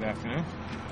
Good afternoon.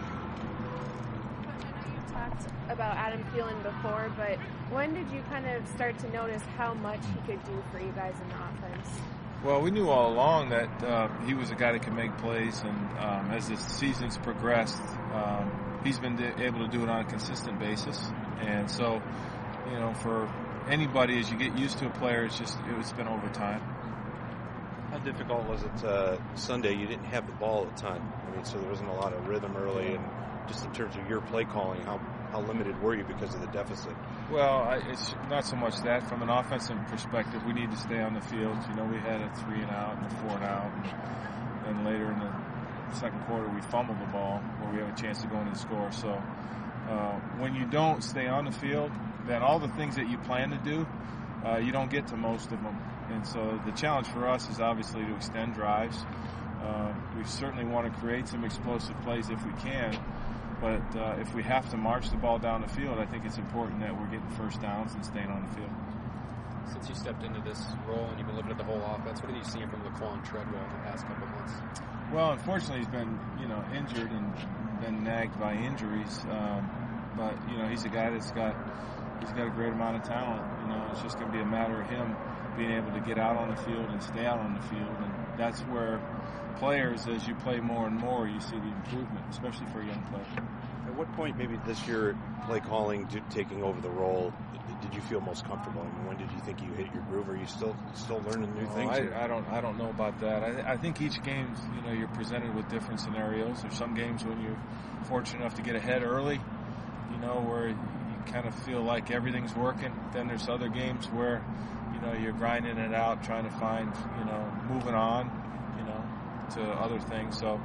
Talked about Adam Thielen before, but when did you kind of start to notice how much he could do for you guys in the offense? Well, we knew all along that he was a guy that could make plays, and as the season's progressed, he's been able to do it on a consistent basis. And so, for anybody, as you get used to a player, it's been over time. How difficult was it Sunday? You didn't have the ball a ton. I mean, so there wasn't a lot of rhythm early, and just in terms of your play calling, how limited were you because of the deficit? Well, it's not so much that. From an offensive perspective, we need to stay on the field. We had a 3-and-out and a 4-and-out, and later in the second quarter we fumbled the ball where we have a chance to go in and score. So when you don't stay on the field, then all the things that you plan to do, you don't get to most of them. And so the challenge for us is obviously to extend drives. We certainly want to create some explosive plays if we can, but if we have to march the ball down the field, I think it's important that we're getting first downs and staying on the field. Since you stepped into this role and you've been looking at the whole offense, what have you seen from Laquan Treadwell in the past couple of months? Well, unfortunately, he's been injured and been nagged by injuries, but he's a guy he's got a great amount of talent. It's just going to be a matter of him being able to get out on the field and stay out on the field, and that's where players, as you play more and more, you see the improvement, especially for a young player. At what point, maybe this year, play calling, taking over the role, did you feel most comfortable? I mean, when did you think you hit your groove? Are you still learning new things? I don't know about that. I think each game, you're presented with different scenarios. There's some games when you're fortunate enough to get ahead early, where you kind of feel like everything's working. Then there's other games where you're grinding it out, trying to find, moving on, to other things. So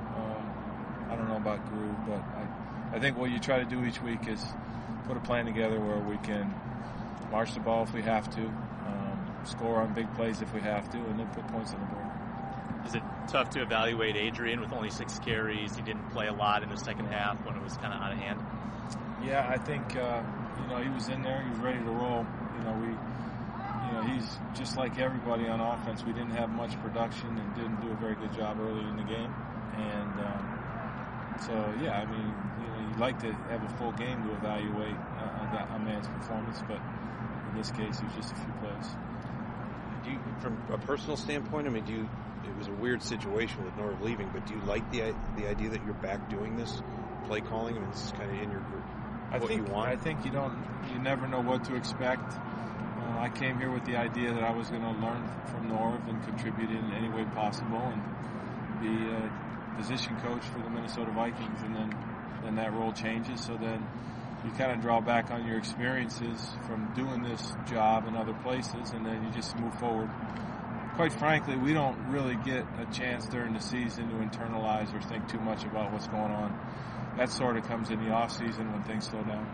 I don't know about groove, but I think what you try to do each week is put a plan together where we can march the ball if we have to, score on big plays if we have to, and then put points on the board. Is it tough to evaluate Adrian with only 6 carries? He didn't play a lot in the second half when it was kind of out of hand. Yeah, I think he was in there. He was ready to roll. He's just like everybody on offense. We didn't have much production and didn't do a very good job early in the game. And you'd like to have a full game to evaluate a man's performance, but in this case, it was just a few plays. From a personal standpoint, it was a weird situation with Norv leaving, but do you like the idea that you're back doing this play calling? I mean, this is kind of in your group. I think you never know what to expect. I came here with the idea that I was going to learn from Norv and contribute in any way possible and be a position coach for the Minnesota Vikings, and then that role changes. So then you kind of draw back on your experiences from doing this job in other places, and then you just move forward. Quite frankly, we don't really get a chance during the season to internalize or think too much about what's going on. That sort of comes in the off season when things slow down.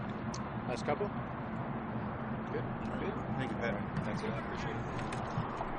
Last couple? Good. Thank you, Pat. Thanks a lot. Appreciate it.